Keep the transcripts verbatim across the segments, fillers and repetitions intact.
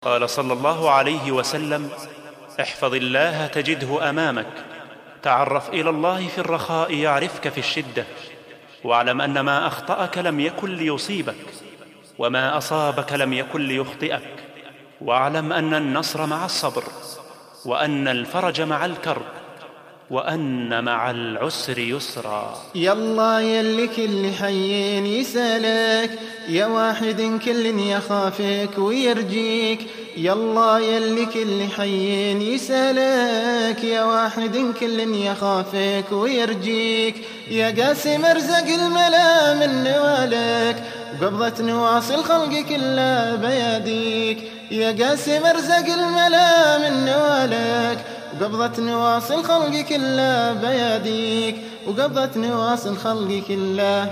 قال صلى الله عليه وسلم: احفظ الله تجده أمامك، تعرف إلى الله في الرخاء يعرفك في الشدة، واعلم أن ما أخطأك لم يكن ليصيبك، وما أصابك لم يكن ليخطئك، واعلم أن النصر مع الصبر، وأن الفرج مع الكرب، وأن مع العسر يسرا. يلا يلي كل حين يسألك، يا واحد كل يخافك ويرجيك. يلا يلي كل حين يسألك، يا واحد كل يخافك ويرجيك. يا قاسم ارزق الملا من نوالك، وقبضة نواصي الخلق كلها بيديك. يا قاسم ارزق الملا من نوالك، وقبضة نواصي الخلق كلها بيديك. وقبضة نواصي الخلق كلها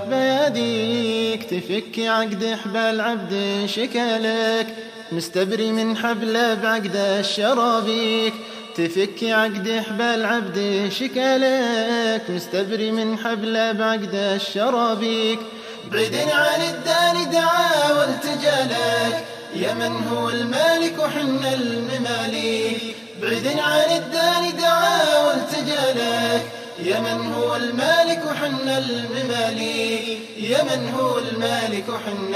بيديك. تفك عقد حبال عبد شكالك، مستبري من حبله بعقد الشرابيك. تفك عقد حبال عبد شكالك، مستبري من حبله بعقد الشرابيك. بعيد عن الدار دعا والتجالك، يا من هو المالك وحن المماليك. بعيد عن الدار دعا والتجالك، يا من هو المالك وحن المماليك. يا من هو المالك وحن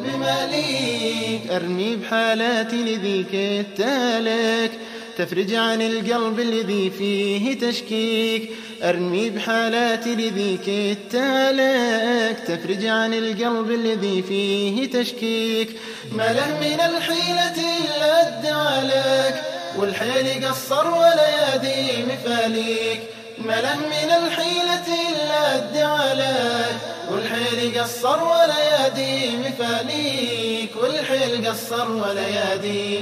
المماليك. أرمي بحالاتي لذيك التالك، تفرج عن القلب الذي فيه تشكيك. أرمي بحالاتي لذيك التالك، تفرج عن القلب الذي فيه تشكيك. ما له من الحيلة إلا الدعالك، والحيل قصر ولا يدي مفاليك. ما له من الحيلة إلا الدعالك، والحيل قصر ولا يدي مفاليك. والحيل قصر ولا يدي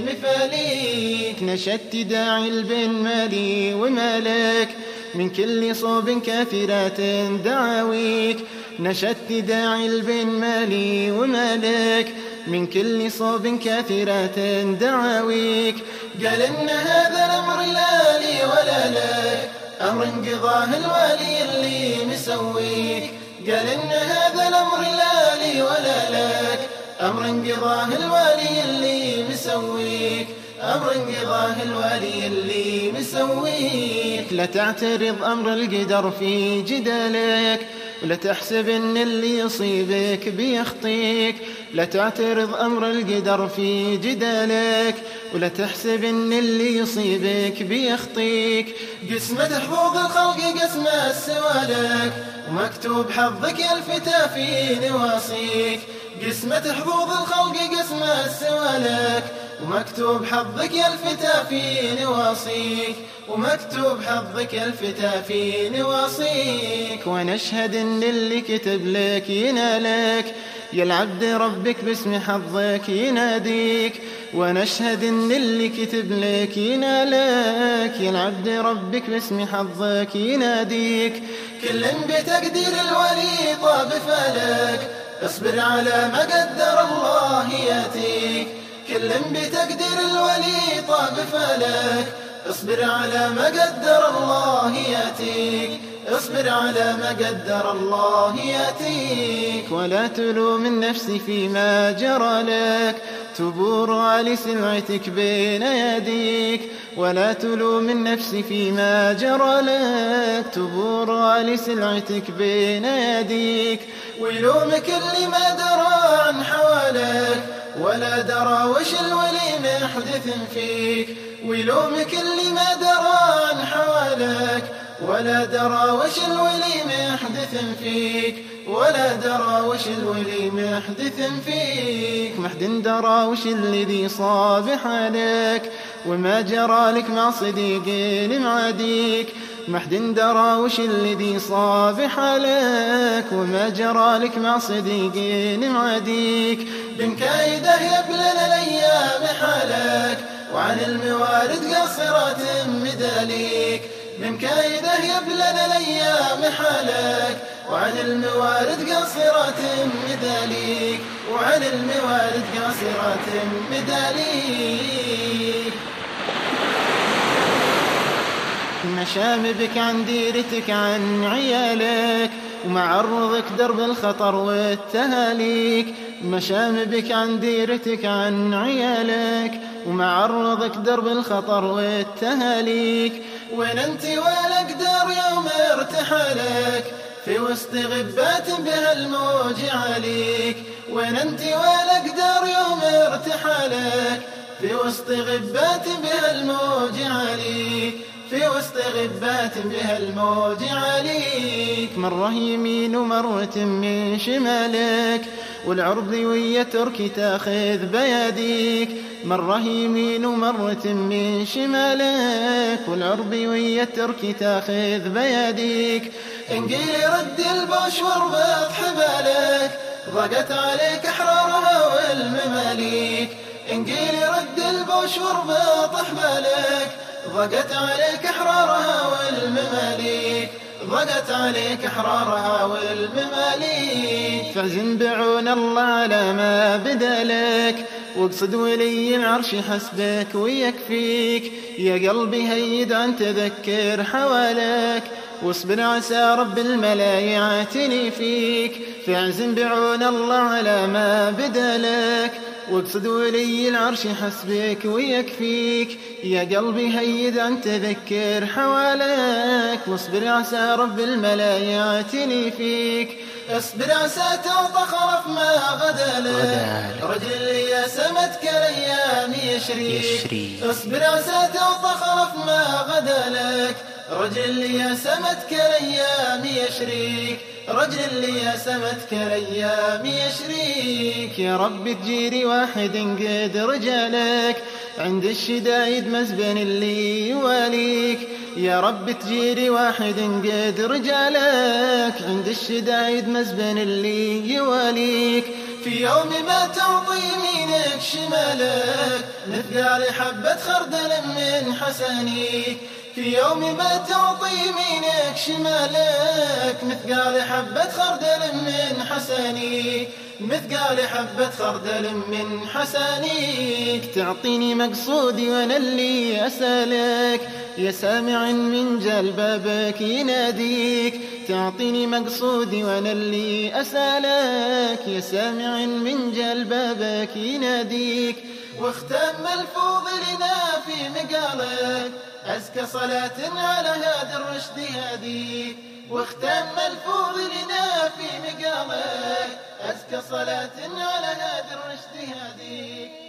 مفاليك. نشدت داعي البن مالي ومالك، من كل صوب كافرات دعاويك. نشدت داعي البن مالي ومالك، من كل صوب كافرات دعاويك. قال إن هذا الأمر لا لي ولا لك، أمر انقضاه الوالي اللي مسويك. قال إن هذا الأمر لا لي ولا لك، أمر انقضاه الوالي اللي مسويك. أمر انقضاه الوالي اللي مسويك. لا تعترض أمر القدر في جدالك، ولا تحسب إن اللي يصيبك بيخطيك. لا تعترض أمر القدر في جدالك، ولا تحسب إن اللي يصيبك بيخطيك. قسمة حظوظ الخلق قسمة السوالك، ومكتوب حظك يا الفتى في نواصيك. قسمة حظوظ الخلق قسمة السوالك، ومكتوب حظك يا الفتى في نواصيك. ومكتوب حظك يا الفتى في نواصيك. ونشهد إن اللي كتب لك ينالك، يا العبد ربك باسم حظك يناديك. ونشهد إن اللي كتب لك ينالك، يا العبد ربك باسم حظك يناديك. كل بتقدير الولي طاب فالك، اصبر على ما قدر الله ياتيك. كل بتقدير الولي طاب فالك، اصبر على ما قدر الله ياتيك. اصبر على ما قدر الله ياتيك. ولا تلوم النفس فيما جرى لك، تبور على سمعتك بين يديك. ولا تلوم النفس فيما جرى لك، تبور على سلعتك بين يديك. ويلومك اللي ما درى عن حوالك، ولا درى وش الولي محدث فيك. ويلومك اللي ما درى عن حوالك، ولا درى وش الولي محدث فيك. ولا درى وش الولي محدث فيك. محد درى وش الذي صاب حالك، وما جرى لك مع صديق معاديك. محد درى وش الذي صاب حالك، وما جرى لك مع صديق معاديك. بمكايده يبلن الأيام حالك، وعن الموارد قاصرات مداليك. بمكايده يبلن الأيام حالك، وعن الموارد قاصرات مداليك. وعن الموارد قاصرات مداليك. مشام بك عن ديرتك عن عيالك، ومعرضك درب الخطر والتهاليك، مشام بك عن ديرتك عن عيالك، ومعرضك درب الخطر والتهاليك. وين انت ولا اقدر يوم ارتحالك في وسط غبات بها الموج عليك، وين انت ولا اقدر يوم ارتحالك في وسط غبات بها الموج عليك، في وسط غبات بها الموج عليك. مرة يمين ومرة من شمالك والعرض ويا تركي تاخذ بيديك، مرة يمين ومرة من شمالك والعرض ويا تركي تاخذ بيديك. انقلي رد البوش واربط حبالك ضاقت عليك احرارها والمماليك، انقلي رد البوش واربط حبالك ضاقت عليك احرارها والمماليك، ضاقت عليك احرارها والمماليك. فاعزم بعون الله على ما بدالك واقصد ولي العرش حسبك ويكفيك، يا قلبي هيد عن تذكر حوالك واصبر عسى رب الملا يعتني فيك. فاعزم بعون الله على ما بدالك واقصد ولي العرش حسبك ويكفيك، يا قلبي هيد عن تذكر حوالك واصبر عسى رب الملا يعتني فيك. اصبر عسى تعطى خرف ما غدالك رجل اللي يا سمتك الايام يشريك، اصبر عسى تعطى خرف ما غدالك رجل اللي يا سمتك الايام يشريك، رجل اللي يا سمتك الايام يشريك. يا رب تجيري واحد قد رجالك عند الشدايد مزبن اللي يواليك، يا رب تجيري واحد قد رجالك عند الشدايد مزبن اللي يواليك. في يوم ما تعطي يمينك شمالك مثقال حبة خردل من حسنيك، في يوم ما تعطي يمينك شمالك مثقال حبة خردل من حسنيك، مثقال حبة خردل من حسنيك. تعطيني مقصودي وانا اللي اسالك يا سامع من جال بابك يناديك، تعطيني مقصودي وانا اللي اسالك يا سامع من جال بابك يناديك. واختم ملفوظ لنا في مقالك أزكى صلاة على هذا الرشد هاديك، واختم ملفوظ لنا في مقامك أزكى صلاة على هذا الرشد هاديك.